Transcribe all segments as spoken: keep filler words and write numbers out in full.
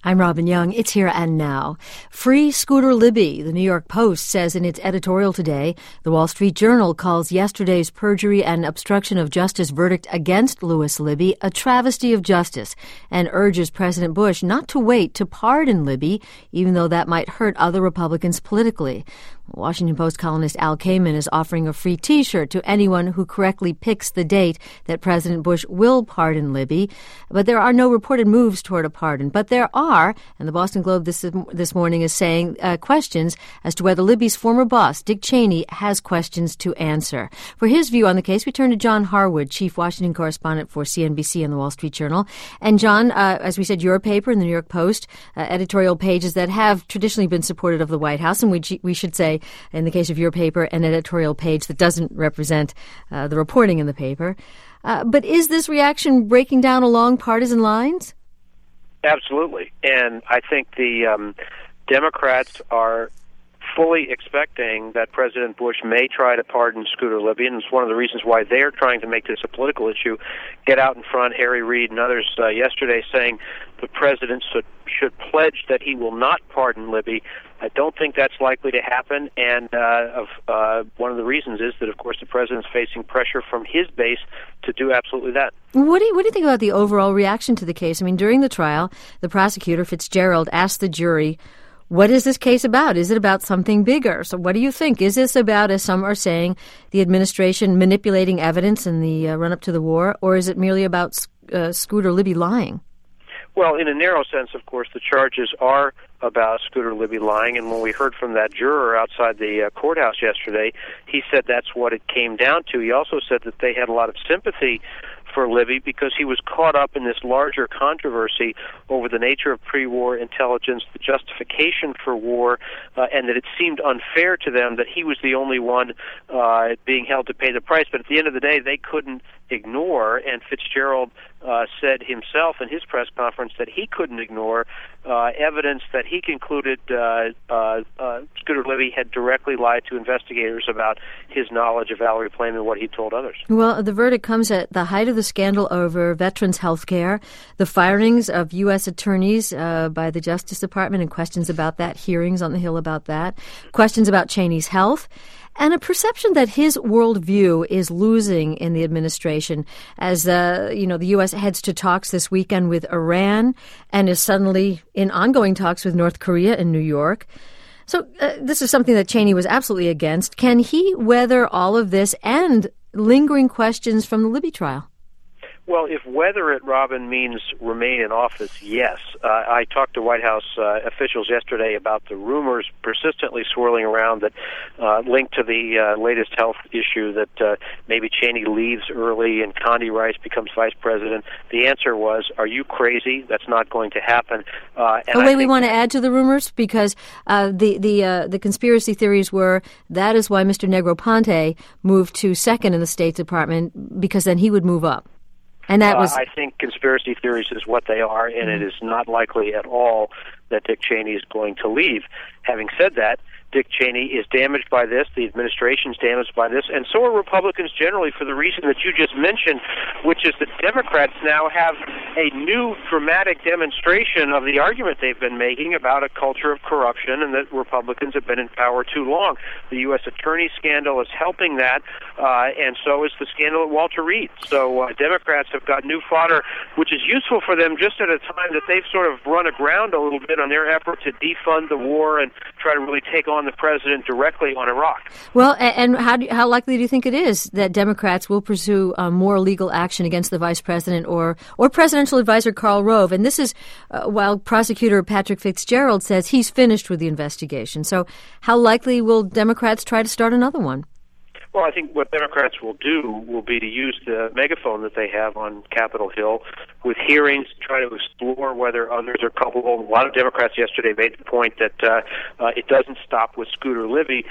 I'm Robin Young. It's Here and Now. Free Scooter Libby, the New York Post says in its editorial today. The Wall Street Journal calls yesterday's perjury and obstruction of justice verdict against Louis Libby a travesty of justice and urges President Bush not to wait to pardon Libby, even though that might hurt other Republicans politically. Washington Post columnist Al Kamen is offering a free T-shirt to anyone who correctly picks the date that President Bush will pardon Libby. But there are no reported moves toward a pardon. But there are, and the Boston Globe this this morning is saying, uh, questions as to whether Libby's former boss, Dick Cheney, has questions to answer. For his view on the case, we turn to John Harwood, chief Washington correspondent for C N B C and the Wall Street Journal. And John, uh, as we said, your paper in the New York Post, uh, editorial pages that have traditionally been supportive of the White House, and we, we should say, in the case of your paper, an editorial page that doesn't represent uh, the reporting in the paper. Uh, but is this reaction breaking down along partisan lines? Absolutely. And I think the um, Democrats are fully expecting that President Bush may try to pardon Scooter Libby, and it's one of the reasons why they're trying to make this a political issue. Get out in front, Harry Reid and others uh, yesterday saying the president should, should pledge that he will not pardon Libby. I don't think that's likely to happen, and uh, of, uh, one of the reasons is that, of course, the president's facing pressure from his base to do absolutely that. What do you, what do you think about the overall reaction to the case? I mean, during the trial, the prosecutor, Fitzgerald, asked the jury, what is this case about? Is it about something bigger? So what do you think? Is this about, as some are saying, the administration manipulating evidence in the uh, run-up to the war, or is it merely about uh, Scooter Libby lying? Well, in a narrow sense, of course, the charges are about Scooter Libby lying, and when we heard from that juror outside the uh, courthouse yesterday, he said that's what it came down to. He also said that they had a lot of sympathy for Libby because he was caught up in this larger controversy over the nature of pre-war intelligence, the justification for war, uh, and that it seemed unfair to them that he was the only one uh, being held to pay the price. But at the end of the day, they couldn't ignore, and Fitzgerald uh, said himself in his press conference that he couldn't ignore uh, evidence that he concluded uh, uh, uh, Scooter Libby had directly lied to investigators about his knowledge of Valerie Plame and what he told others. Well, the verdict comes at the height of the scandal over veterans' health care, the firings of U S attorneys uh, by the Justice Department and questions about that, hearings on the Hill about that, questions about Cheney's health, and a perception that his worldview is losing in the administration as, uh, you know, the U S heads to talks this weekend with Iran and is suddenly in ongoing talks with North Korea in New York. So uh, this is something that Cheney was absolutely against. Can he weather all of this and lingering questions from the Libby trial? Well, if weather it, Robin, means remain in office, yes. Uh, I talked to White House uh, officials yesterday about the rumors persistently swirling around that uh, linked to the uh, latest health issue that uh, maybe Cheney leaves early and Condi Rice becomes vice president. The answer was, are you crazy? That's not going to happen. Uh, and oh, wait, I we want to add to the rumors because uh, the the uh, the conspiracy theories were that is why Mister Negroponte moved to second in the State Department, because then he would move up. And that was. Uh, I think conspiracy theories is what they are, and it is not likely at all that Dick Cheney is going to leave. Having said that, Dick Cheney is damaged by this, the administration is damaged by this, and so are Republicans generally for the reason that you just mentioned, which is that Democrats now have a new dramatic demonstration of the argument they've been making about a culture of corruption and that Republicans have been in power too long. The U S attorney scandal is helping that, uh, and so is the scandal at Walter Reed. So uh, Democrats have got new fodder, which is useful for them just at a time that they've sort of run aground a little bit on their effort to defund the war and try to really take on the president directly on Iraq. Well, and how do, how likely do you think it is that Democrats will pursue uh, more legal action against the vice president or or presidential advisor Karl Rove? And this is uh, while prosecutor Patrick Fitzgerald says he's finished with the investigation. So how likely will Democrats try to start another one? Well, I think what Democrats will do will be to use the megaphone that they have on Capitol Hill with hearings to try to explore whether others are culpable. A lot of Democrats yesterday made the point that uh, uh, it doesn't stop with Scooter Libby.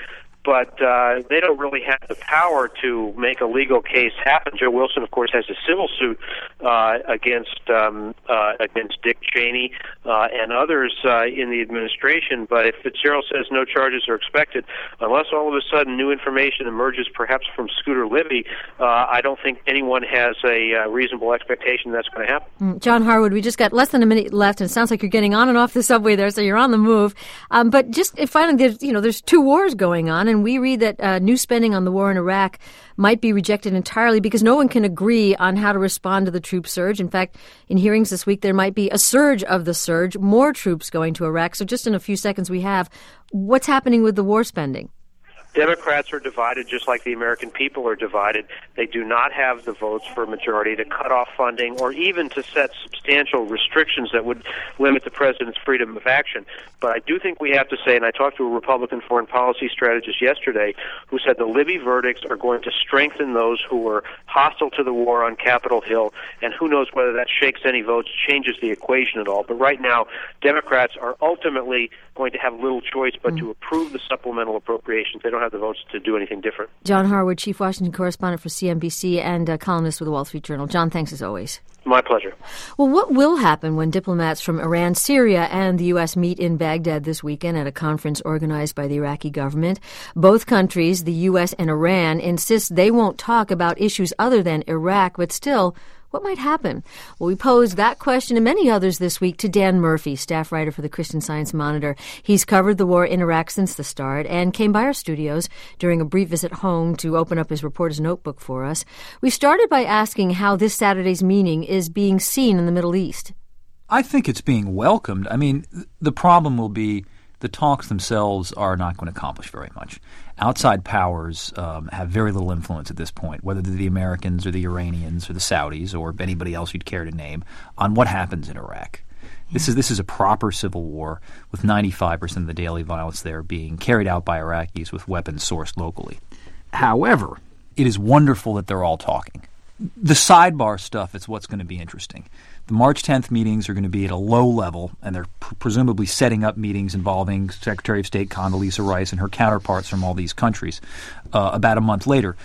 but uh, they don't really have the power to make a legal case happen. Joe Wilson, of course, has a civil suit uh, against um, uh, against Dick Cheney uh, and others uh, in the administration. But if Fitzgerald says no charges are expected, unless all of a sudden new information emerges, perhaps from Scooter Libby, uh, I don't think anyone has a uh, reasonable expectation that's going to happen. Mm, John Harwood, we just got less than a minute left, and it sounds like you're getting on and off the subway there, so you're on the move. Um, but just finally, there's you know there's two wars going on, and we read that uh, new spending on the war in Iraq might be rejected entirely because no one can agree on how to respond to the troop surge. In fact, in hearings this week, there might be a surge of the surge, more troops going to Iraq. So just in a few seconds we have, what's happening with the war spending? Democrats are divided just like the American people are divided. They do not have the votes for a majority to cut off funding or even to set substantial restrictions that would limit the president's freedom of action. But I do think we have to say, and I talked to a Republican foreign policy strategist yesterday who said the Libby verdicts are going to strengthen those who were hostile to the war on Capitol Hill, and who knows whether that shakes any votes, changes the equation at all. But right now, Democrats are ultimately going to have little choice but mm. to approve the supplemental appropriations. They don't have the votes to do anything different. John Harwood, Chief Washington Correspondent for C N B C and a columnist with the Wall Street Journal. John, thanks as always. My pleasure. Well, what will happen when diplomats from Iran, Syria, and the U S meet in Baghdad this weekend at a conference organized by the Iraqi government? Both countries, the U S and Iran, insist they won't talk about issues other than Iraq, but still, what might happen? Well, we posed that question and many others this week to Dan Murphy, staff writer for the Christian Science Monitor. He's covered the war in Iraq since the start and came by our studios during a brief visit home to open up his reporter's notebook for us. We started by asking how this Saturday's meeting is being seen in the Middle East. I think it's being welcomed. I mean, the problem will be the talks themselves are not going to accomplish very much. Outside powers um, have very little influence at this point, whether they're the Americans or the Iranians or the Saudis or anybody else you'd care to name, on what happens in Iraq. This is this is a proper civil war with ninety-five percent of the daily violence there being carried out by Iraqis with weapons sourced locally. However, it is wonderful that they're all talking. The sidebar stuff is what's going to be interesting. The March tenth meetings are going to be at a low level, and they're pr- presumably setting up meetings involving Secretary of State Condoleezza Rice and her counterparts from all these countries uh, about a month later.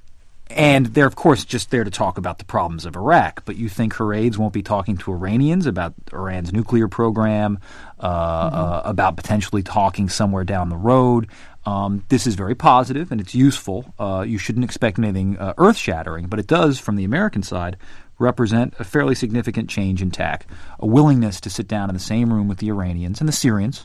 And they're, of course, just there to talk about the problems of Iraq. But you think her aides won't be talking to Iranians about Iran's nuclear program, uh, mm-hmm. uh, about potentially talking somewhere down the road. Um, this is very positive, and it's useful. Uh, you shouldn't expect anything uh, earth-shattering, but it does, from the American side, represent a fairly significant change in tack, a willingness to sit down in the same room with the Iranians and the Syrians,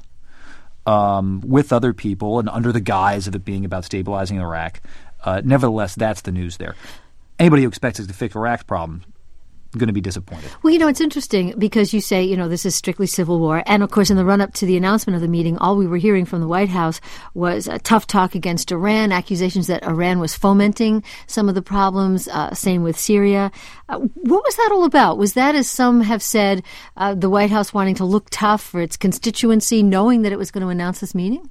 um, with other people, and under the guise of it being about stabilizing Iraq. Uh, nevertheless, that's the news there. Anybody who expects us to fix Iraq's problem going to be disappointed. Well, you know, it's interesting because you say, you know, this is strictly civil war. And, of course, in the run-up to the announcement of the meeting, all we were hearing from the White House was a tough talk against Iran, accusations that Iran was fomenting some of the problems, uh, same with Syria. Uh, what was that all about? Was that, as some have said, uh, the White House wanting to look tough for its constituency, knowing that it was going to announce this meeting?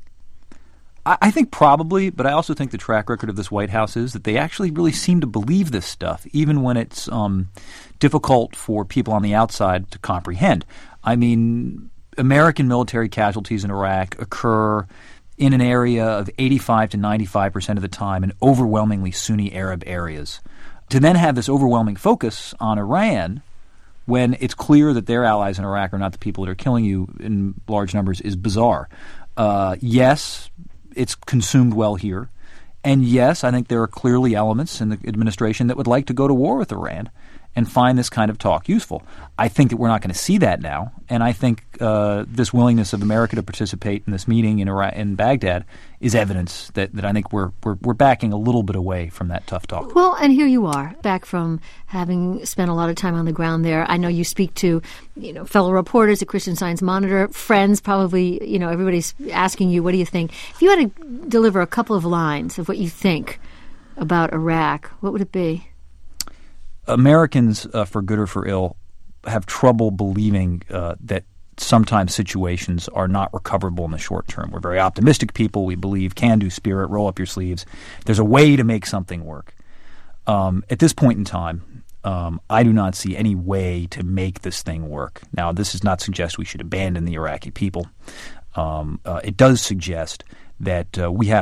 I think probably, but I also think the track record of this White House is that they actually really seem to believe this stuff, even when it's um, difficult for people on the outside to comprehend. I mean, American military casualties in Iraq occur in an area of eighty-five to ninety-five percent of the time in overwhelmingly Sunni Arab areas. To then have this overwhelming focus on Iran when it's clear that their allies in Iraq are not the people that are killing you in large numbers is bizarre. Uh, yes, it's consumed well here. And yes, I think there are clearly elements in the administration that would like to go to war with Iran and find this kind of talk useful. I think that we're not going to see that now, and I think uh, this willingness of America to participate in this meeting in Iraq, in Baghdad is evidence that, that I think we're, we're we're backing a little bit away from that tough talk. Well, and here you are, back from having spent a lot of time on the ground there. I know you speak to, you know, fellow reporters at Christian Science Monitor, friends, probably, you know, everybody's asking you, what do you think? If you had to deliver a couple of lines of what you think about Iraq, what would it be? Americans, uh, for good or for ill, have trouble believing uh, that sometimes situations are not recoverable in the short term. We're very optimistic people. We believe can-do spirit, roll up your sleeves. There's a way to make something work. Um, at this point in time, um, I do not see any way to make this thing work. Now, this does not suggest we should abandon the Iraqi people. Um, uh, it does suggest that uh, we have to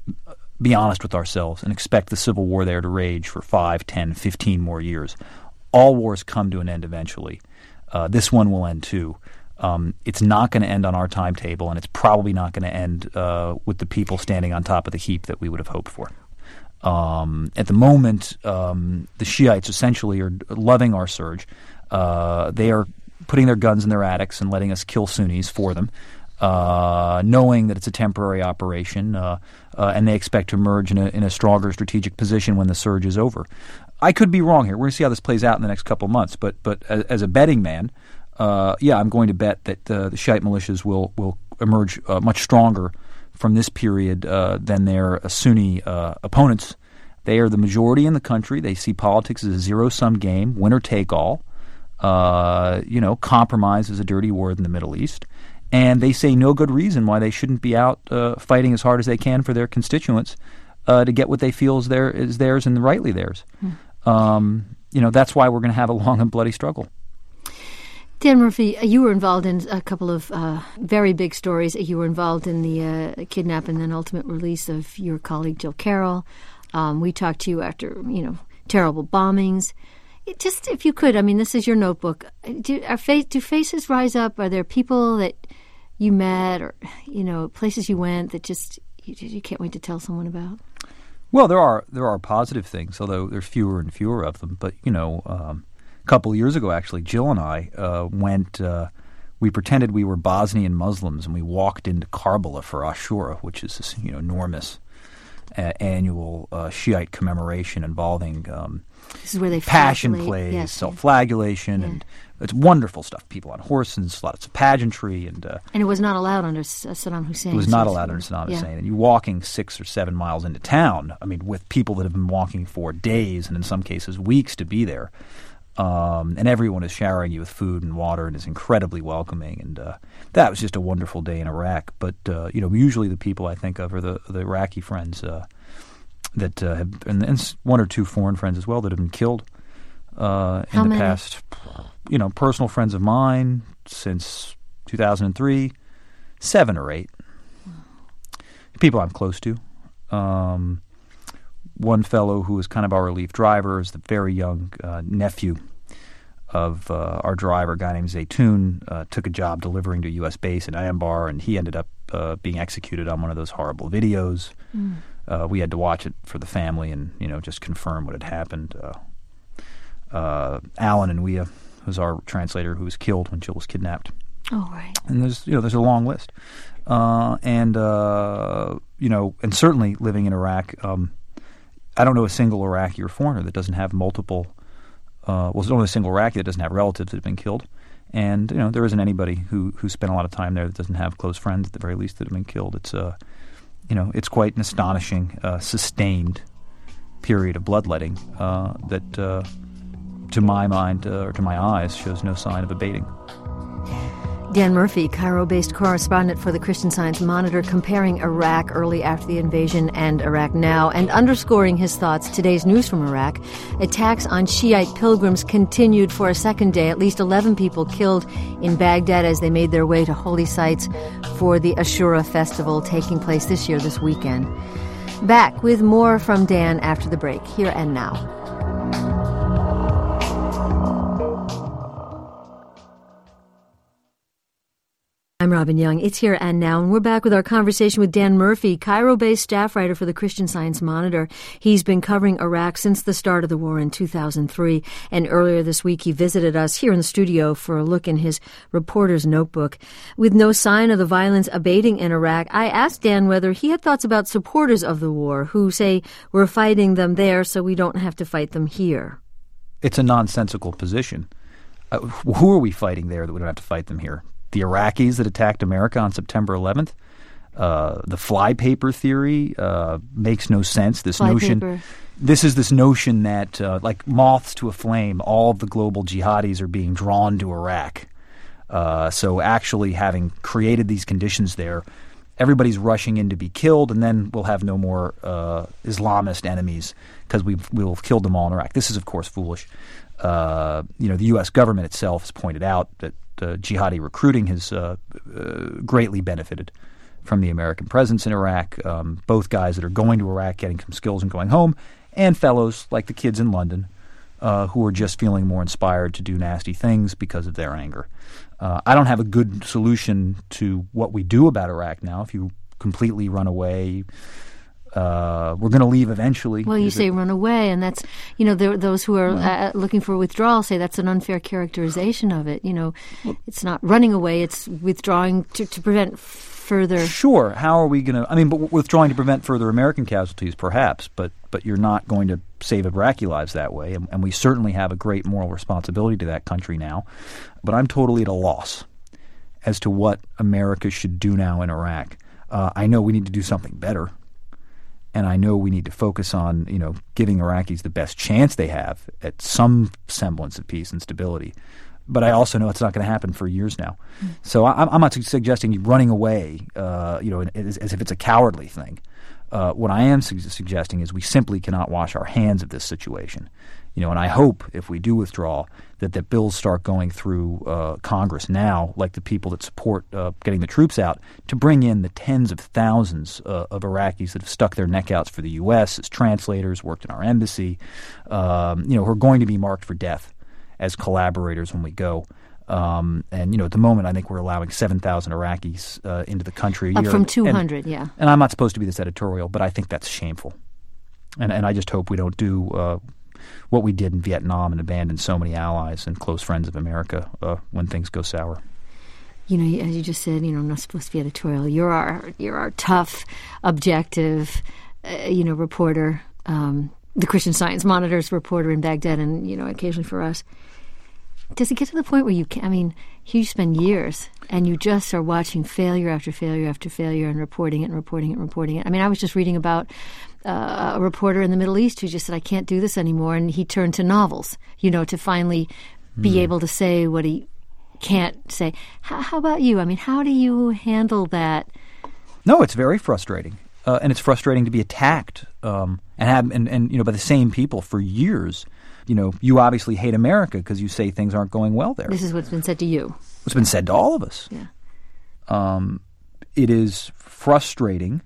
be honest with ourselves and expect the civil war there to rage for five, ten, fifteen more years. All wars come to an end eventually. Uh, this one will end too. Um, it's not going to end on our timetable, and it's probably not going to end uh, with the people standing on top of the heap that we would have hoped for. Um, at the moment, um, the Shiites essentially are loving our surge. Uh, they are putting their guns in their attics and letting us kill Sunnis for them, uh, knowing that it's a temporary operation, uh, uh, and they expect to emerge in a, in a stronger strategic position when the surge is over. I could be wrong here. We're going to see how this plays out in the next couple of months, but but as, as a betting man, uh, yeah, I'm going to bet that uh, the Shiite militias will, will emerge uh, much stronger from this period uh, than their uh, Sunni uh, opponents. They are the majority in the country. They see politics as a zero-sum game, winner take all. Uh, you know, compromise is a dirty word in the Middle East. And they say no good reason why they shouldn't be out uh, fighting as hard as they can for their constituents uh, to get what they feel is, their, is theirs and rightly theirs. Hmm. Um, you know, that's why we're going to have a long and bloody struggle. Dan Murphy, you were involved in a couple of uh, very big stories. You were involved in the uh, kidnap and then ultimate release of your colleague Jill Carroll. Um, we talked to you after, you know, terrible bombings. It just, if you could, I mean, this is your notebook. Do, are fa- do faces rise up? Are there people that you met or, you know, places you went that just you, you can't wait to tell someone about? Well, there are there are positive things, although there's fewer and fewer of them. But, you know, um, a couple of years ago, actually, Jill and I uh, went, uh, we pretended we were Bosnian Muslims, and we walked into Karbala for Ashura, which is this, you know, enormous uh, annual uh, Shiite commemoration involving um, this is where they passion plays, yes, self-flagellation, yeah. and it's wonderful stuff. People on horses, lots of pageantry. And uh, and it was not allowed under Saddam Hussein. It was not allowed under Saddam Hussein. Yeah. And you're walking six or seven miles into town, I mean, with people that have been walking for days and in some cases weeks to be there. Um, and everyone is showering you with food and water and is incredibly welcoming. And uh, that was just a wonderful day in Iraq. But, uh, you know, usually the people I think of are the, the Iraqi friends uh, that uh, have, and, and one or two foreign friends as well that have been killed uh, in How the many? past. You know, personal friends of mine since two thousand three, seven or eight. People I'm close to. Um, one fellow who was kind of our relief driver is the very young uh, nephew of uh, our driver, a guy named Zaytoun, uh, took a job delivering to a U S base in Anbar, and he ended up uh, being executed on one of those horrible videos. Mm. Uh, we had to watch it for the family and, you know, just confirm what had happened. Uh, uh, Alan and Wea was our translator who was killed when Jill was kidnapped. Oh, right. And there's, you know, there's a long list. Uh, and, uh, you know, and certainly living in Iraq, um, I don't know a single Iraqi or foreigner that doesn't have multiple, uh, well, there's only a single Iraqi that doesn't have relatives that have been killed. And, you know, there isn't anybody who, who spent a lot of time there that doesn't have close friends, at the very least, that have been killed. It's, uh, you know, it's quite an astonishing, uh, sustained period of bloodletting uh, that, uh, to my mind, uh, or to my eyes, shows no sign of abating. Dan Murphy, Cairo-based correspondent for the Christian Science Monitor, comparing Iraq early after the invasion and Iraq now, and underscoring his thoughts. Today's news from Iraq: attacks on Shiite pilgrims continued for a second day. At least eleven people killed in Baghdad as they made their way to holy sites for the Ashura festival taking place this year, this weekend. Back with more from Dan after the break, here and now. I'm Robin Young. It's Here and Now, and we're back with our conversation with Dan Murphy, Cairo-based staff writer for the Christian Science Monitor. He's been covering Iraq since the start of the war in two thousand three, and earlier this week he visited us here in the studio for a look in his reporter's notebook. With no sign of the violence abating in Iraq, I asked Dan whether he had thoughts about supporters of the war who say we're fighting them there so we don't have to fight them here. It's a nonsensical position. Uh, who are we fighting there that we don't have to fight them here? The Iraqis that attacked America on September eleventh. Uh, the flypaper theory uh, makes no sense. This fly notion, paper. This is this notion that, uh, like moths to a flame, all of the global jihadis are being drawn to Iraq. Uh, so actually having created these conditions there, everybody's rushing in to be killed, and then we'll have no more uh, Islamist enemies because we've we'll have killed them all in Iraq. This is, of course, foolish. Uh, you know, the U S government itself has pointed out that Uh, jihadi recruiting has uh, uh, greatly benefited from the American presence in Iraq, um, both guys that are going to Iraq, getting some skills and going home, and fellows like the kids in London uh, who are just feeling more inspired to do nasty things because of their anger. Uh, I don't have a good solution to what we do about Iraq now. If you completely run away, uh, we're going to leave eventually. Well, you Is say it, run away, and that's, you know, there, those who are well, uh, looking for withdrawal say that's an unfair characterization of it. You know, it's not running away, it's withdrawing to, to prevent further. Sure. How are we going to – I mean, but withdrawing to prevent further American casualties, perhaps, but but you're not going to save Iraqi lives that way, and, and we certainly have a great moral responsibility to that country now. But I'm totally at a loss as to what America should do now in Iraq. Uh, I know we need to do something better, and I know we need to focus on, you know, giving Iraqis the best chance they have at some semblance of peace and stability. But I also know it's not going to happen for years now. Mm. So I, I'm not suggesting you running away, uh, you know, as, as if it's a cowardly thing. Uh, what I am su- suggesting is we simply cannot wash our hands of this situation. You know, and I hope if we do withdraw that the bills start going through uh, Congress now, like the people that support uh, getting the troops out, to bring in the tens of thousands uh, of Iraqis that have stuck their neck outs for the U S as translators, worked in our embassy, um, you know, who are going to be marked for death as collaborators when we go. Um, and, you know, at the moment, I think we're allowing seven thousand Iraqis uh, into the country a Up year. from two hundred, and, yeah. And I'm not supposed to be this editorial, but I think that's shameful. And, and I just hope we don't do uh, what we did in Vietnam and abandon so many allies and close friends of America uh, when things go sour. You know, as you just said, you know, I'm not supposed to be editorial. You're our, you're our tough, objective, uh, you know, reporter, um, the Christian Science Monitor's reporter in Baghdad, and, you know, occasionally for us. Does it get to the point where you can, I mean, you spend years and you just are watching failure after failure after failure and reporting it and reporting it and reporting it? I mean, I was just reading about uh, a reporter in the Middle East who just said, I can't do this anymore, and he turned to novels, you know, to finally be mm. able to say what he can't say. How, how about you? I mean, how do you handle that? No, it's very frustrating. Uh, and it's frustrating to be attacked um, and have and, and, you know, by the same people for years. You know, you obviously hate America because you say things aren't going well there. This is what's been said to you. It's been said to all of us. Yeah. Um, it is frustrating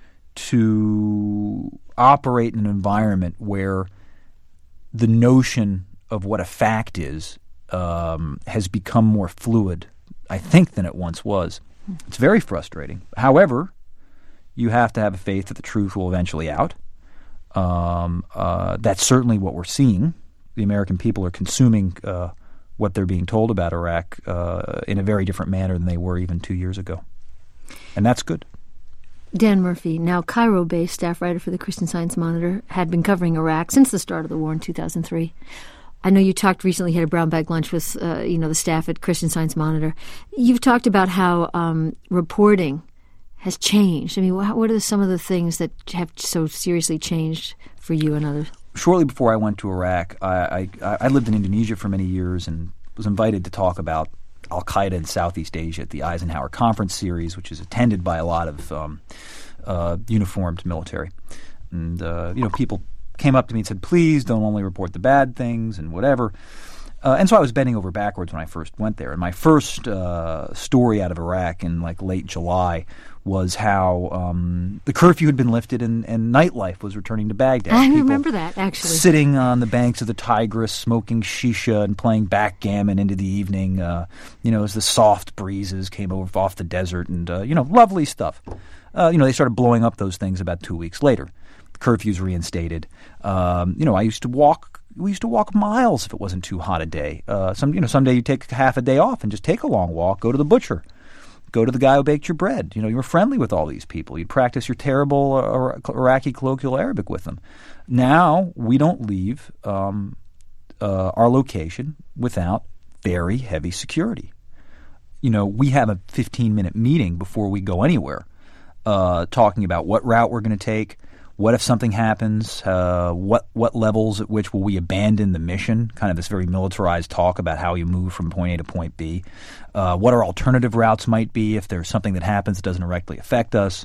to operate in an environment where the notion of what a fact is um, has become more fluid, I think, than it once was. It's very frustrating. However, you have to have faith that the truth will eventually out. Um, uh, that's certainly what we're seeing. The American people are consuming uh, what they're being told about Iraq uh, in a very different manner than they were even two years ago. And that's good. Dan Murphy, now Cairo-based staff writer for the Christian Science Monitor, had been covering Iraq since the start of the war in two thousand three. I know you talked recently, had a brown bag lunch with uh, you know the staff at Christian Science Monitor. You've talked about how um, reporting has changed. I mean, what are some of the things that have so seriously changed for you and others? Shortly before I went to Iraq, I, I, I lived in Indonesia for many years and was invited to talk about Al-Qaeda in Southeast Asia at the Eisenhower Conference Series, which is attended by a lot of um, uh, uniformed military. And, uh, you know, people came up to me and said, please don't only report the bad things and whatever. Uh, and so I was bending over backwards when I first went there. And my first uh, story out of Iraq in like late July was how um, the curfew had been lifted and, and nightlife was returning to Baghdad. I People remember that, actually. Sitting on the banks of the Tigris, smoking shisha and playing backgammon into the evening, uh, you know, as the soft breezes came over off the desert and, uh, you know, lovely stuff. Uh, you know, they started blowing up those things about two weeks later. The curfew's reinstated. Um, you know, I used to walk We used to walk miles if it wasn't too hot a day. Uh, some, you know, someday you take half a day off and just take a long walk, go to the butcher, go to the guy who baked your bread. You know, you were friendly with all these people. You'd practice your terrible uh, Iraqi colloquial Arabic with them. Now we don't leave um, uh, our location without very heavy security. You know, we have a fifteen-minute meeting before we go anywhere, uh, talking about what route we're going to take. What if something happens? Uh, what what levels at which will we abandon the mission? Kind of this very militarized talk about how you move from point A to point B. Uh, what our alternative routes might be if there's something that happens that doesn't directly affect us.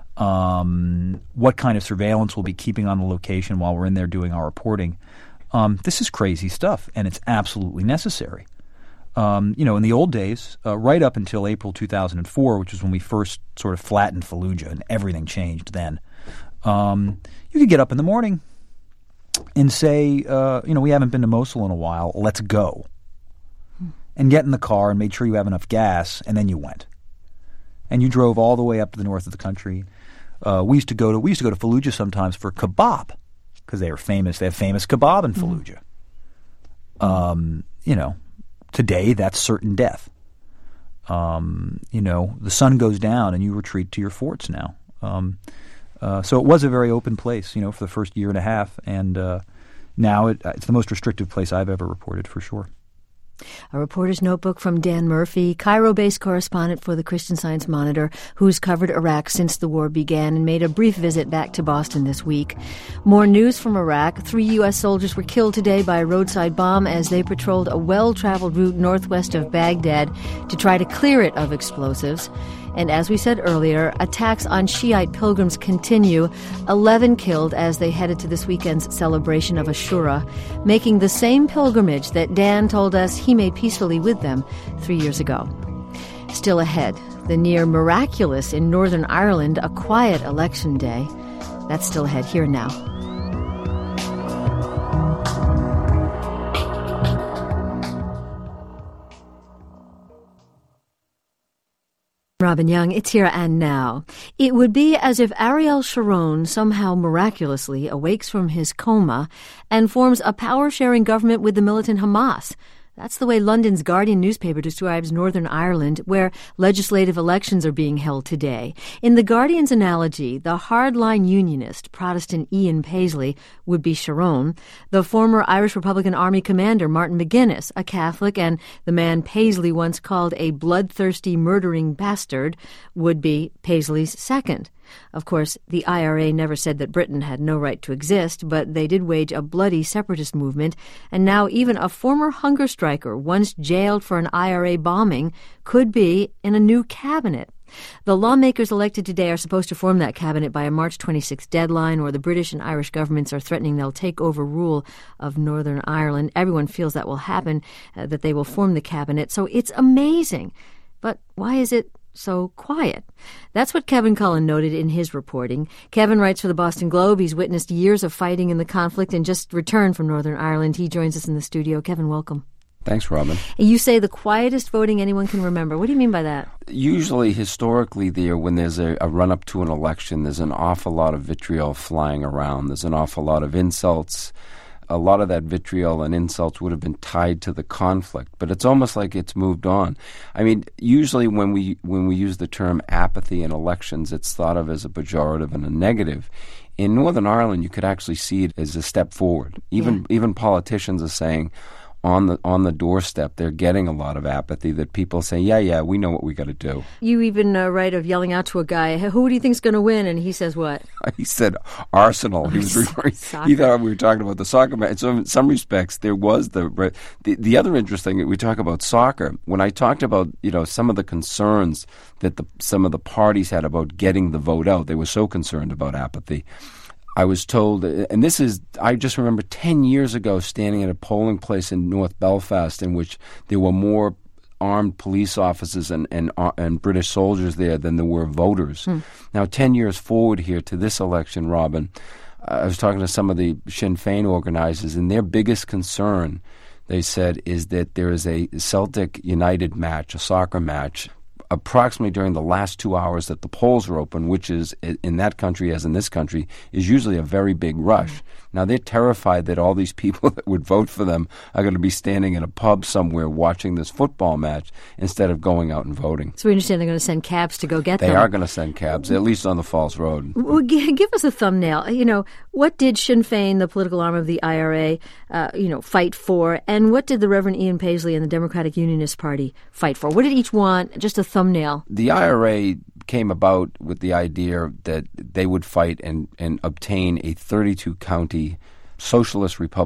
Um, what kind of surveillance we'll be keeping on the location while we're in there doing our reporting. Um, this is crazy stuff, and it's absolutely necessary. Um, you know, in the old days, uh, right up until April two thousand four, which was when we first sort of flattened Fallujah and everything changed then, um, you could get up in the morning and say, uh, you know, we haven't been to Mosul in a while, let's go. Hmm. And get in the car and made sure you have enough gas, and then you went. And you drove all the way up to the north of the country. Uh, we used to go to we used to go to Fallujah sometimes for kebab because they were famous. They have famous kebab in Fallujah. Mm. Um, you know, today that's certain death. Um, you know, the sun goes down and you retreat to your forts now. Um, uh, so it was a very open place, you know, for the first year and a half, and uh, now it, it's the most restrictive place I've ever reported for sure. A reporter's notebook from Dan Murphy, Cairo-based correspondent for the Christian Science Monitor, who's covered Iraq since the war began and made a brief visit back to Boston this week. More news from Iraq. Three U S soldiers were killed today by a roadside bomb as they patrolled a well-traveled route northwest of Baghdad to try to clear it of explosives. And as we said earlier, attacks on Shiite pilgrims continue. Eleven killed as they headed to this weekend's celebration of Ashura, making the same pilgrimage that Dan told us he made peacefully with them three years ago. Still ahead, the near miraculous in Northern Ireland, a quiet election day. That's still ahead here and now. Robin Young, it's here and now. It would be as if Ariel Sharon somehow miraculously awakes from his coma and forms a power-sharing government with the militant Hamas. That's the way London's Guardian newspaper describes Northern Ireland, where legislative elections are being held today. In the Guardian's analogy, the hardline unionist, Protestant Ian Paisley, would be Sharon. The former Irish Republican Army commander, Martin McGuinness, a Catholic, and the man Paisley once called a bloodthirsty, murdering bastard, would be Paisley's second. Of course, the I R A never said that Britain had no right to exist, but they did wage a bloody separatist movement, and now even a former hunger striker once jailed for an I R A bombing could be in a new cabinet. The lawmakers elected today are supposed to form that cabinet by a March twenty-sixth deadline, or the British and Irish governments are threatening they'll take over rule of Northern Ireland. Everyone feels that will happen, uh, that they will form the cabinet, so it's amazing. But why is it so quiet? That's what Kevin Cullen noted in his reporting. Kevin writes for the Boston Globe. He's witnessed years of fighting in the conflict and just returned from Northern Ireland. He joins us in the studio. Kevin, welcome. Thanks, Robin. You say the quietest voting anyone can remember. What do you mean by that? Usually, historically, there, when there's a, a run-up to an election, there's an awful lot of vitriol flying around. There's an awful lot of insults. A lot of that vitriol and insults would have been tied to the conflict, but it's almost like it's moved on. I mean, usually when we when we use the term apathy in elections, it's thought of as a pejorative and a negative. In Northern Ireland, you could actually see it as a step forward. Even yeah. even politicians are saying, on the on the doorstep, they're getting a lot of apathy that people say, yeah, yeah, we know what we got to do. You even uh, write of yelling out to a guy, who do you think's going to win? And he says what? He said Arsenal. He was referring, he thought we were talking about the soccer match. So in some respects, there was the, the the other interesting, we talk about soccer. When I talked about, you know, some of the concerns that the some of the parties had about getting the vote out, they were so concerned about apathy. I was told, and this is, I just remember ten years ago standing at a polling place in North Belfast in which there were more armed police officers and, and, uh, and British soldiers there than there were voters. Hmm. Now, ten years forward here to this election, Robin, uh, I was talking to some of the Sinn Féin organizers, and their biggest concern, they said, is that there is a Celtic United match, a soccer match, approximately during the last two hours that the polls are open, which is, in that country as in this country, is usually a very big rush. Mm-hmm. Now, they're terrified that all these people that would vote for them are going to be standing in a pub somewhere watching this football match instead of going out and voting. So we understand they're going to send cabs to go get they them. They are going to send cabs, at least on the Falls Road. Well, give us a thumbnail. You know, what did Sinn Féin, the political arm of the I R A, uh, you know, fight for? And what did the Reverend Ian Paisley and the Democratic Unionist Party fight for? What did each want? Just a thumbnail. The I R A came about with the idea that they would fight and, and obtain a thirty-two county socialist republic,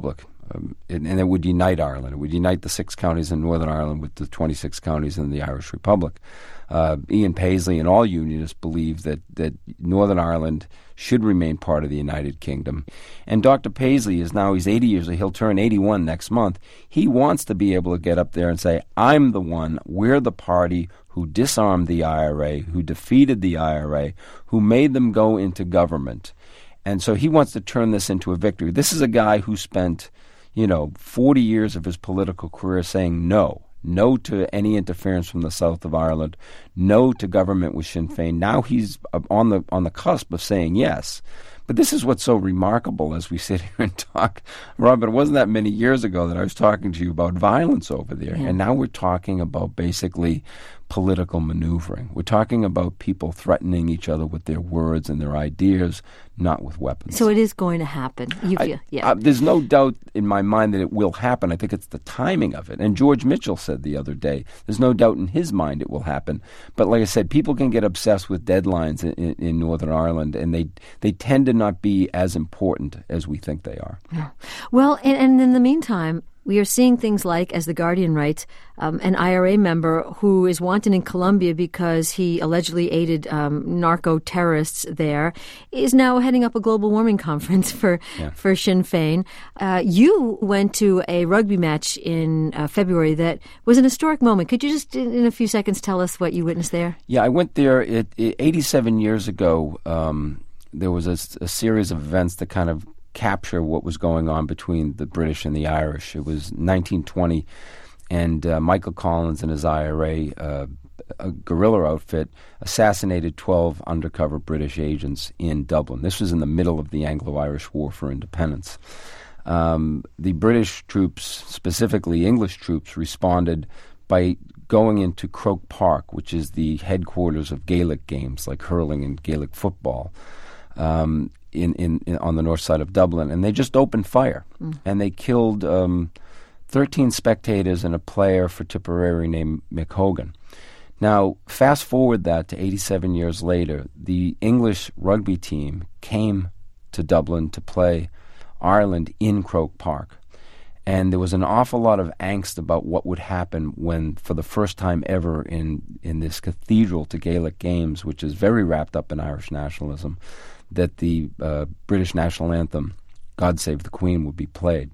Um, and, and it would unite Ireland. It would unite the six counties in Northern Ireland with the twenty-six counties in the Irish Republic. Uh, Ian Paisley and all Unionists believe that, that Northern Ireland should remain part of the United Kingdom. And Doctor Paisley is now, he's eighty years old, he'll turn eighty-one next month. He wants to be able to get up there and say, I'm the one, we're the party who disarmed the I R A, who defeated the I R A, who made them go into government. And so he wants to turn this into a victory. This is a guy who spent, you know, forty years of his political career saying no. No to any interference from the south of Ireland. No to government with Sinn Féin. Now he's on the on the cusp of saying yes. But this is what's so remarkable as we sit here and talk. Robin, it wasn't that many years ago that I was talking to you about violence over there. Yeah. And now we're talking about basically political maneuvering. We're talking about people threatening each other with their words and their ideas, not with weapons. So it is going to happen. You, I, yeah. uh, there's no doubt in my mind that it will happen. I think it's the timing of it. And George Mitchell said the other day, there's no doubt in his mind it will happen. But like I said, people can get obsessed with deadlines in, in, in Northern Ireland, and they they tend to not be as important as we think they are. Yeah. Well, and, and in the meantime, we are seeing things like, as The Guardian writes, um, an I R A member who is wanted in Colombia because he allegedly aided um, narco-terrorists there is now heading up a global warming conference for, yeah. for Sinn Féin. Uh, you went to a rugby match in uh, February that was an historic moment. Could you just, in, in a few seconds, tell us what you witnessed there? Yeah, I went there it, it, eighty-seven years ago. Um, there was a, a series of events that kind of capture what was going on between the British and the Irish. It was nineteen twenty, and uh, Michael Collins and his I R A, uh, a guerrilla outfit, assassinated twelve undercover British agents in Dublin. This was in the middle of the Anglo-Irish War for Independence. Um, the British troops, specifically English troops, responded by going into Croke Park, which is the headquarters of Gaelic games like hurling and Gaelic football. Um, In, in, in on the north side of Dublin, and they just opened fire. Mm. And they killed um, thirteen spectators and a player for Tipperary named Mick Hogan. Now, fast forward that to eighty-seven years later, the English rugby team came to Dublin to play Ireland in Croke Park. And there was an awful lot of angst about what would happen when, for the first time ever in, in this cathedral to Gaelic games, which is very wrapped up in Irish nationalism, that the uh, British national anthem, God Save the Queen, would be played.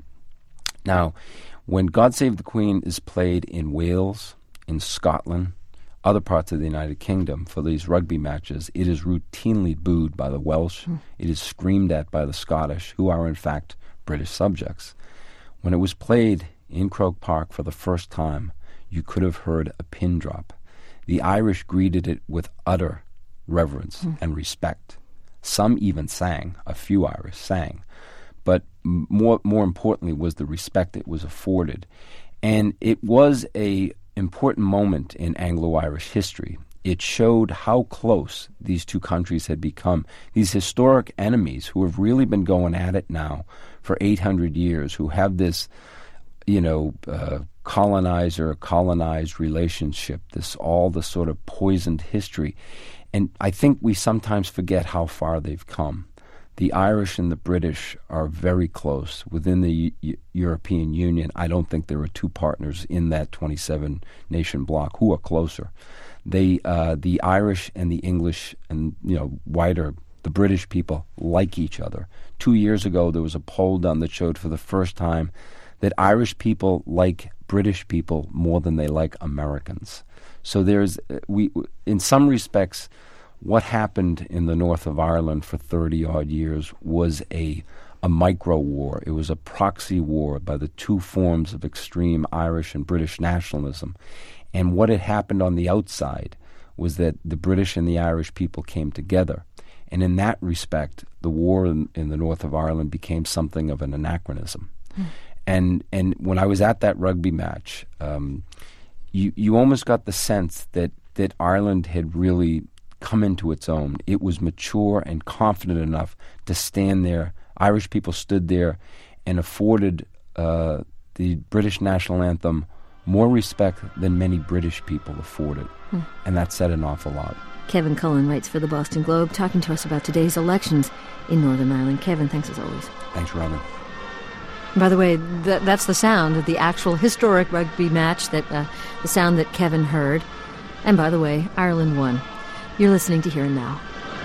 Now, when God Save the Queen is played in Wales, in Scotland, other parts of the United Kingdom for these rugby matches, it is routinely booed by the Welsh. Mm. It is screamed at by the Scottish, who are in fact British subjects. When it was played in Croke Park for the first time, you could have heard a pin drop. The Irish greeted it with utter reverence mm. and respect. Some even sang. A few Irish sang. But more more importantly was the respect it was afforded. And it was a important moment in Anglo-Irish history. It showed how close these two countries had become. These historic enemies who have really been going at it now for eight hundred years, who have this, you know, uh, colonizer-colonized relationship, this all the sort of poisoned history. And I think we sometimes forget how far they've come. The Irish and the British are very close. Within the U- European Union, I don't think there are two partners in that twenty-seven nation bloc who are closer. They, uh, the Irish and the English and, you know, wider, the British people like each other. Two years ago, there was a poll done that showed for the first time that Irish people like British people more than they like Americans. So there's, we, in some respects, what happened in the north of Ireland for thirty-odd years was a a micro-war. It was a proxy war by the two forms of extreme Irish and British nationalism. And what had happened on the outside was that the British and the Irish people came together. And in that respect, the war in, in the north of Ireland became something of an anachronism. Mm. And and when I was at that rugby match, um, you, you almost got the sense that, that Ireland had really come into its own. It was mature and confident enough to stand there. Irish people stood there and afforded uh, the British national anthem more respect than many British people afforded. Hmm. And that said an awful lot. Kevin Cullen writes for the Boston Globe, talking to us about today's elections in Northern Ireland. Kevin, thanks as always. Thanks, Robin. By the way, th- that's the sound of the actual historic rugby match, that uh, the sound that Kevin heard. And by the way, Ireland won. You're listening to Here and Now.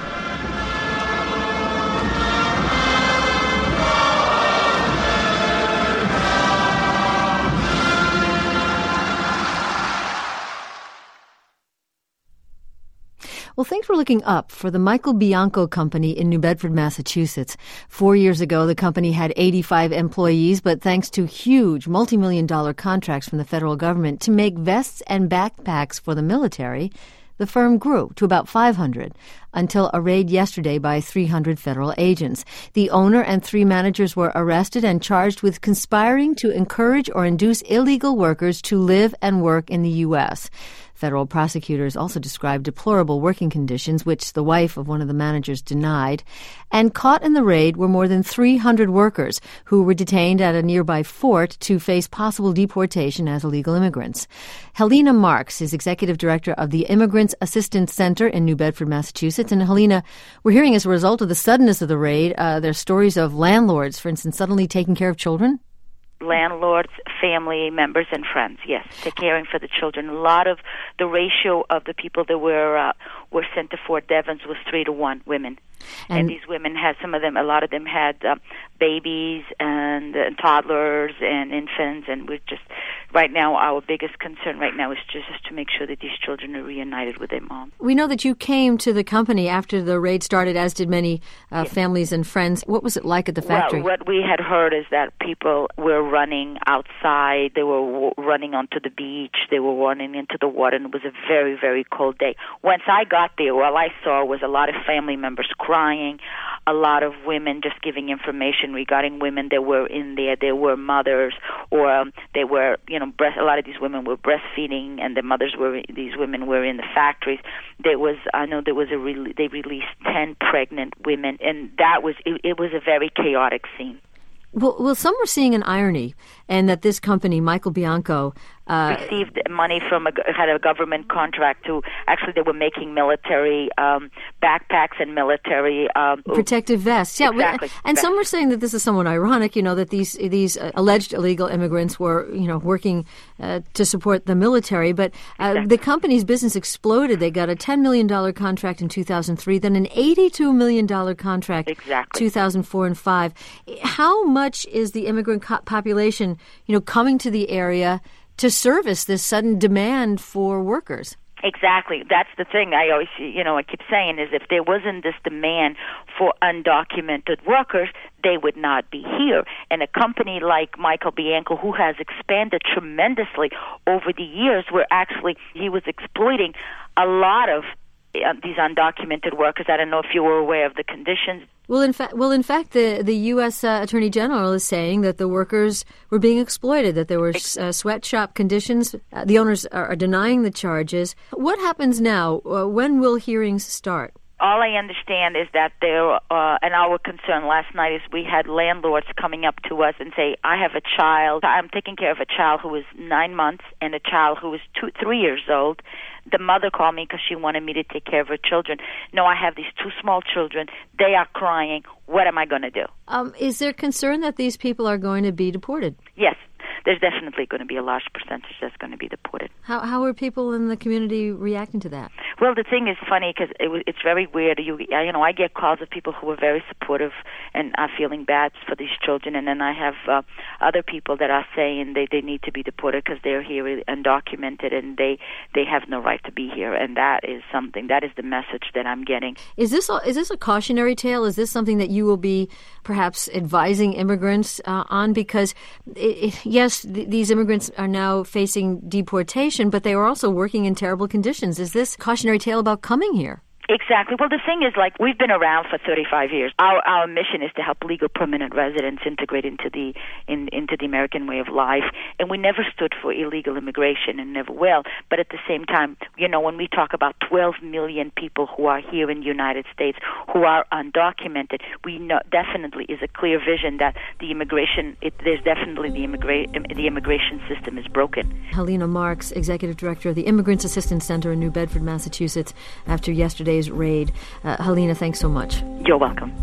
Well, things were looking up for the Michael Bianco Company in New Bedford, Massachusetts. Four years ago, the company had eighty-five employees, but thanks to huge multi-million dollar contracts from the federal government to make vests and backpacks for the military, the firm grew to about five hundred until a raid yesterday by three hundred federal agents. The owner and three managers were arrested and charged with conspiring to encourage or induce illegal workers to live and work in the U S Federal prosecutors also described deplorable working conditions, which the wife of one of the managers denied. And caught in the raid were more than three hundred workers who were detained at a nearby fort to face possible deportation as illegal immigrants. Helena Marks is executive director of the Immigrants Assistance Center in New Bedford, Massachusetts. And Helena, we're hearing as a result of the suddenness of the raid, uh, there's stories of landlords, for instance, suddenly taking care of children. Landlords, family members, and friends, yes, take caring for the children. A lot of the ratio of the people that were uh, were sent to Fort Devens was three to one women. And, and these women had, some of them, a lot of them had uh, babies and, uh, toddlers and infants, and we're just, right now, our biggest concern right now is just, just to make sure that these children are reunited with their mom. We know that you came to the company after the raid started, as did many uh, yes. families and friends. What was it like at the factory? Well, what we had heard is that people were running outside, they were w- running onto the beach, they were running into the water, and it was a very, very cold day. Once I got there, all I saw was a lot of family members crying, a lot of women just giving information regarding women that were in there. There were mothers, or um, they were, you know, breast, a lot of these women were breastfeeding, and the mothers were, these women were in the factories. There was, I know there was a, re- they released ten pregnant women, and that was, it, it was a very chaotic scene. Well, well, some were seeing an irony, and that this company, Michael Bianco, uh, received money from a had a government contract to actually they were making military um, backpacks and military um, protective vests. Yeah, exactly. And some were saying that this is somewhat ironic. You know, that these these uh, alleged illegal immigrants were, you know, working uh, to support the military, but uh, exactly. the company's business exploded. They got a ten million dollar contract in two thousand three, then an eighty-two million dollar contract, exactly. two thousand four and five. How much is the immigrant co- population, you know, coming to the area to service this sudden demand for workers? Exactly. That's the thing I always, you know, I keep saying is if there wasn't this demand for undocumented workers, they would not be here. And a company like Michael Bianco, who has expanded tremendously over the years, where actually he was exploiting a lot of uh, these undocumented workers. I don't know if you were aware of the conditions. Well, in fact, well, in fact, the the U S Uh, Attorney General is saying that the workers were being exploited, that there were uh, sweatshop conditions. Uh, the owners are, are denying the charges. What happens now? Uh, when will hearings start? All I understand is that there, uh, and our concern last night is we had landlords coming up to us and say, I have a child, I'm taking care of a child who is nine months and a child who is two, three years old. The mother called me because she wanted me to take care of her children. No, I have these two small children. They are crying. What am I going to do? Um, is there concern that these people are going to be deported? Yes. There's definitely going to be a large percentage that's going to be deported. How how are people in the community reacting to that? Well, the thing is funny because it, it's very weird. You you know, I get calls of people who are very supportive and are feeling bad for these children, and then I have uh, other people that are saying they, they need to be deported because they're here undocumented and they, they have no right to be here. And that is something, that is the message that I'm getting. Is this a, is this a cautionary tale? Is this something that you will be perhaps advising immigrants uh, on? Because, it, it, yes, th- these immigrants are now facing deportation, but they are also working in terrible conditions. Is this cautionary tale about coming here? Exactly. Well, the thing is, like, we've been around for thirty-five years. Our our mission is to help legal permanent residents integrate into the in, into the American way of life, and we never stood for illegal immigration and never will. But at the same time, you know, when we talk about twelve million people who are here in the United States who are undocumented, we know definitely is a clear vision that the immigration, it, there's definitely the immigra- the immigration system is broken. Helena Marks, Executive Director of the Immigrants Assistance Center in New Bedford, Massachusetts, after yesterday's raid. Uh, Helena, thanks so much. You're welcome.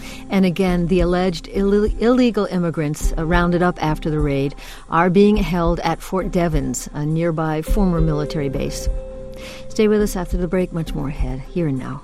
And again, the alleged Ill- illegal immigrants uh, rounded up after the raid are being held at Fort Devens, a nearby former military base. Stay with us after the break. Much more ahead, here and now.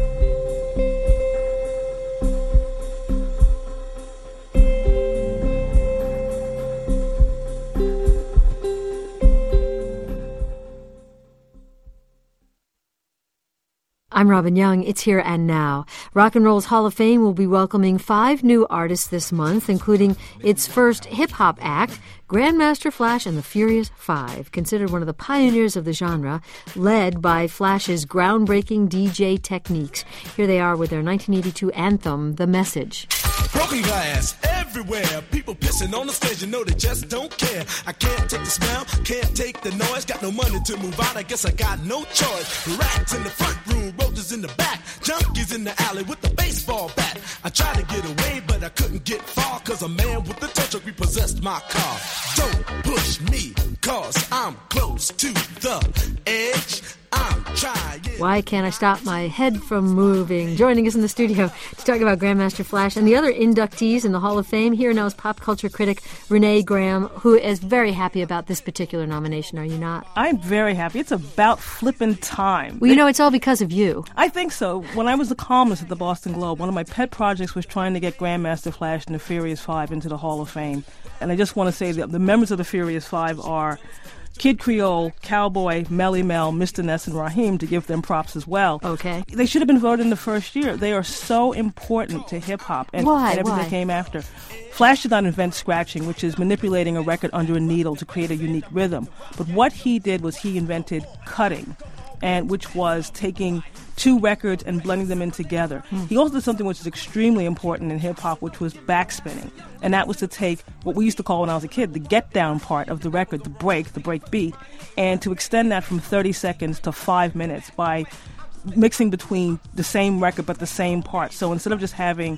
I'm Robin Young. It's Here and Now. Rock and Roll's Hall of Fame will be welcoming five new artists this month, including its first hip-hop act, Grandmaster Flash and the Furious Five, considered one of the pioneers of the genre, led by Flash's groundbreaking D J techniques. Here they are with their nineteen eighty-two anthem, The Message. Broken glass everywhere. People pissing on the stage, you know they just don't care. I can't take the smell, can't take the noise. Got no money to move out, I guess I got no choice. Rats in the front room, roaches in the back, junkies in the alley with the baseball bat. I tried to get away, but I couldn't get far, cause a man with the tow truck repossessed my car. Don't push me, cause I'm close to the edge. I'm trying. Why can't I stop my head from moving? Joining us in the studio to talk about Grandmaster Flash and the other inductees in the Hall of Fame, here now is pop culture critic Renee Graham, who is very happy about this particular nomination. Are you not? I'm very happy. It's about flipping time. Well, you know, it's all because of you. I think so. When I was the columnist at the Boston Globe, one of my pet projects was trying to get Grandmaster Flash and the Furious Five into the Hall of Fame. And I just want to say that the members of the Furious Five are Kid Creole, Cowboy, Melly Mel, Mister Ness, and Raheem, to give them props as well. Okay. They should have been voted in the first year. They are so important to hip-hop and, Why? and everything Why? that came after. Flash did not invent scratching, which is manipulating a record under a needle to create a unique rhythm. But what he did was he invented cutting, and which was taking two records and blending them in together. Mm. He also did something which is extremely important in hip-hop, which was backspinning. And that was to take what we used to call when I was a kid the get-down part of the record, the break, the break beat, and to extend that from thirty seconds to five minutes by mixing between the same record but the same part. So instead of just having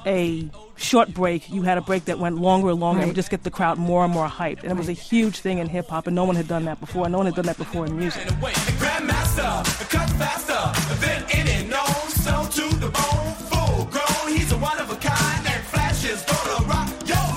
a short break, you had a break that went longer and longer, right, and would just get the crowd more and more hyped. And it was a huge thing in hip-hop, and no one had done that before. No one had done that before in music. Grandmaster, cut faster than any known, so to the bone, full grown. He's a one of a kind, and Flash is gonna rock your mind.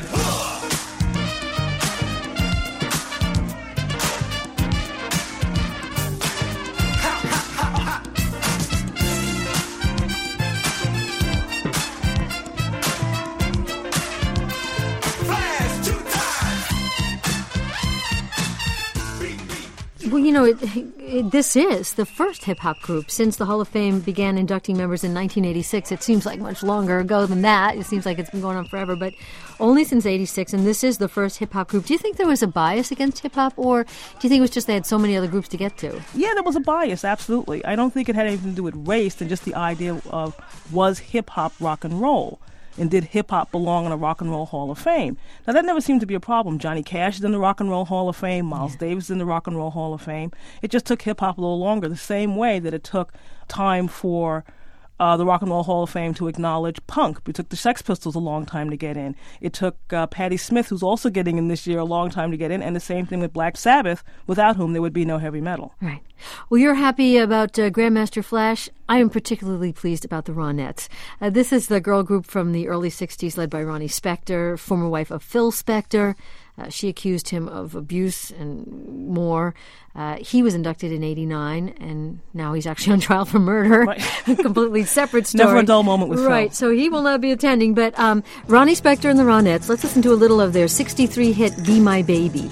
Well, you know, it, it, this is the first hip-hop group since the Hall of Fame began inducting members in nineteen eighty-six. It seems like much longer ago than that. It seems like it's been going on forever, but only since eighty-six, and this is the first hip-hop group. Do you think there was a bias against hip-hop, or do you think it was just they had so many other groups to get to? Yeah, there was a bias, absolutely. I don't think it had anything to do with race and just the idea of, was hip-hop rock and roll? And did hip-hop belong in a Rock and Roll Hall of Fame? Now, that never seemed to be a problem. Johnny Cash is in the Rock and Roll Hall of Fame. Miles yeah. Davis is in the Rock and Roll Hall of Fame. It just took hip-hop a little longer, the same way that it took time for uh, the Rock and Roll Hall of Fame to acknowledge punk. It took the Sex Pistols a long time to get in. It took uh, Patti Smith, who's also getting in this year, a long time to get in. And the same thing with Black Sabbath, without whom there would be no heavy metal. Right. Well, you're happy about uh, Grandmaster Flash. I am particularly pleased about the Ronettes. Uh, this is the girl group from the early sixties led by Ronnie Spector, former wife of Phil Spector. Uh, she accused him of abuse and more. Uh, he was inducted in eighty-nine, and now he's actually on trial for murder. Right. A completely separate story. Never a dull moment with Right, Phil. So he will not be attending. But um, Ronnie Spector and the Ronettes, let's listen to a little of their sixty-three hit, Be My Baby.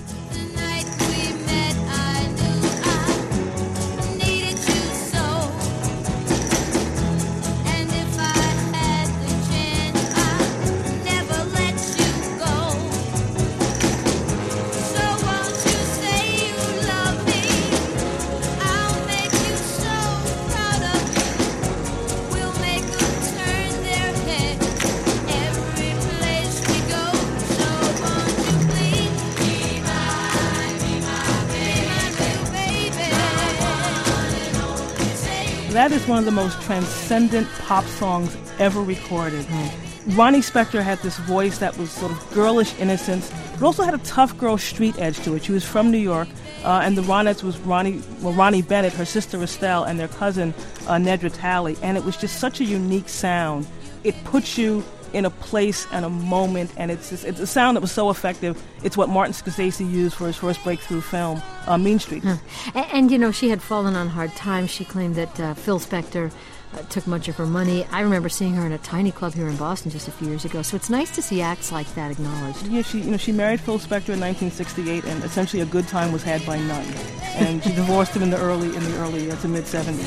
That is one of the most transcendent pop songs ever recorded. Mm. Ronnie Spector had this voice that was sort of girlish innocence, but also had a tough girl street edge to it. She was from New York, Uh, and the Ronettes was Ronnie, well, Ronnie Bennett, her sister Estelle, and their cousin uh, Nedra Talley. And it was just such a unique sound. It puts you in a place and a moment, and it's just, it's a sound that was so effective. It's what Martin Scorsese used for his first breakthrough film, uh, Mean Streets. Huh. And, and, you know, she had fallen on hard times. She claimed that uh, Phil Spector Uh, took much of her money. I remember seeing her in a tiny club here in Boston just a few years ago. So it's nice to see acts like that acknowledged. Yeah, she you know she married Phil Spector in nineteen sixty-eight, and essentially a good time was had by none. And she divorced him in the early in the early uh, to mid seventies.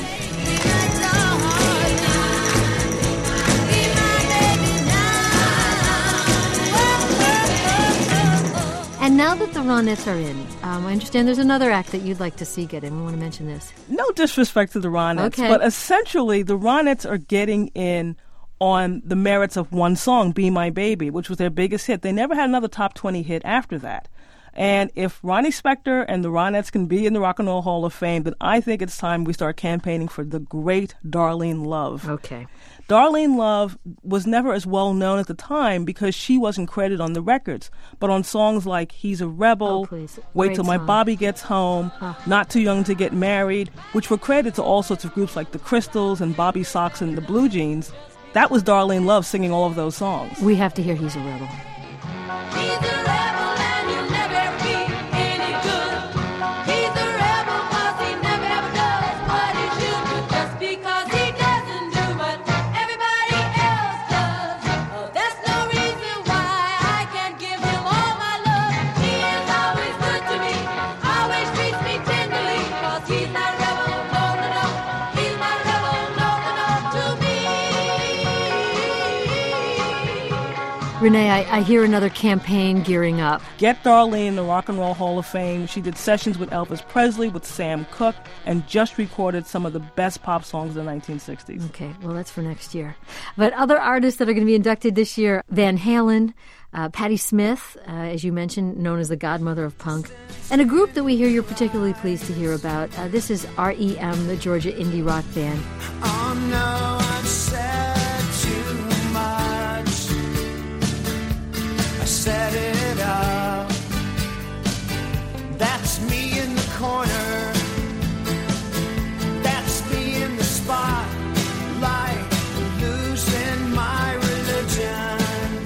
And now that the Ronettes are in, um, I understand there's another act that you'd like to see get in. We want to mention this. No disrespect to the Ronettes, okay. but essentially the Ronettes are getting in on the merits of one song, Be My Baby, which was their biggest hit. They never had another top twenty hit after that. And if Ronnie Spector and the Ronettes can be in the Rock and Roll Hall of Fame, then I think it's time we start campaigning for the great Darlene Love. Okay. Darlene Love was never as well known at the time because she wasn't credited on the records. But on songs like He's a Rebel, oh, Wait Great Till My song. Bobby Gets Home, oh. Not Too Young to Get Married, which were credited to all sorts of groups like the Crystals and Bobby Sox and the Blue Jeans, that was Darlene Love singing all of those songs. We have to hear He's a Rebel. He's a rebel and you'll never ever be any good. He's a rebel cause he never ever does what he should do. Just because he doesn't do what everybody else does. Oh, that's no reason why I can't give him all my love. He is always good to me, always treats me tenderly. Cause he's my rebel, no, no, no. He's my rebel, no, no, no, to me. Renee, I, I hear another campaign gearing up. Get Darlene in the Rock and Roll Hall of Fame. She did sessions with Elvis Presley, with Sam Cooke, and just recorded some of the best pop songs of the nineteen sixties. Okay, well, that's for next year. But other artists that are going to be inducted this year, Van Halen, uh, Patti Smith, uh, as you mentioned, known as the godmother of punk, and a group that we hear you're particularly pleased to hear about. Uh, this is R E M, the Georgia indie rock band. Oh no, I've said too much. I set it up. That's me in the corner. That's me in the spotlight, losing my religion,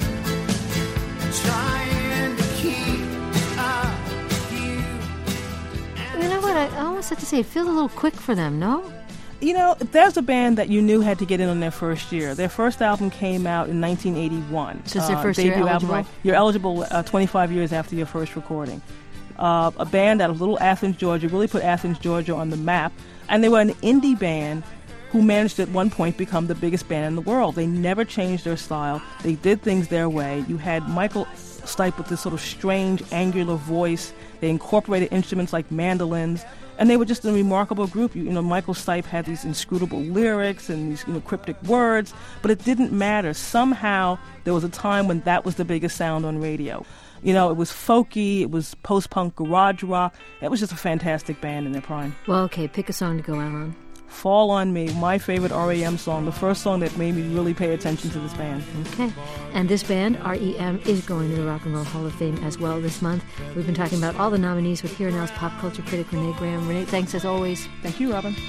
trying to keep up with you. You know what? I almost have to say, it feels a little quick for them, no? You know, there's a band that you knew had to get in on their first year. Their first album came out in nineteen eighty-one. So it's their uh, first year debut eligible? album. You're eligible uh, twenty-five years after your first recording. Uh, a band out of Little Athens, Georgia, really put Athens, Georgia on the map. And they were an indie band who managed at one point become the biggest band in the world. They never changed their style. They did things their way. You had Michael Stipe with this sort of strange, angular voice. They incorporated instruments like mandolins. And they were just a remarkable group. You, you know, Michael Stipe had these inscrutable lyrics and these, you know, cryptic words, but it didn't matter. Somehow there was a time when that was the biggest sound on radio. You know, it was folky, it was post-punk garage rock. It was just a fantastic band in their prime. Well, okay, pick a song to go out on. Fall on Me, my favorite R E M song, the first song that made me really pay attention to this band. Okay. And this band, R E M, is going to the Rock and Roll Hall of Fame as well this month. We've been talking about all the nominees with Here and Now's pop culture critic Renee Graham. Renee, thanks as always. Thank you, Robin.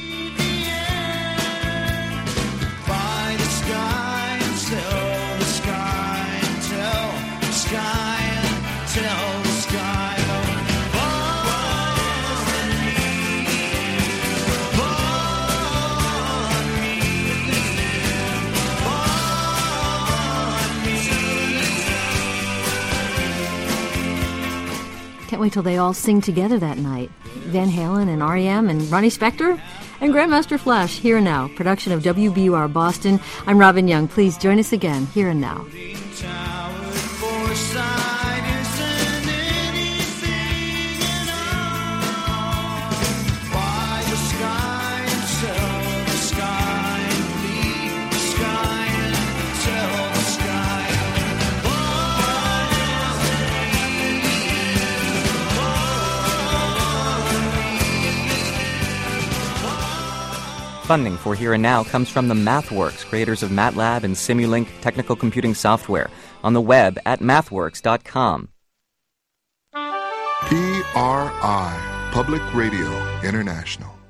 By the sky until the sky until the sky until the sky. Can't wait till they all sing together that night. Van Halen and R E M and Ronnie Spector and Grandmaster Flash. Here and Now, production of W B U R Boston. I'm Robin Young. Please join us again, Here and Now. Funding for Here and Now comes from the MathWorks, creators of MATLAB and Simulink technical computing software, on the web at mathworks dot com. P R I. Public Radio International.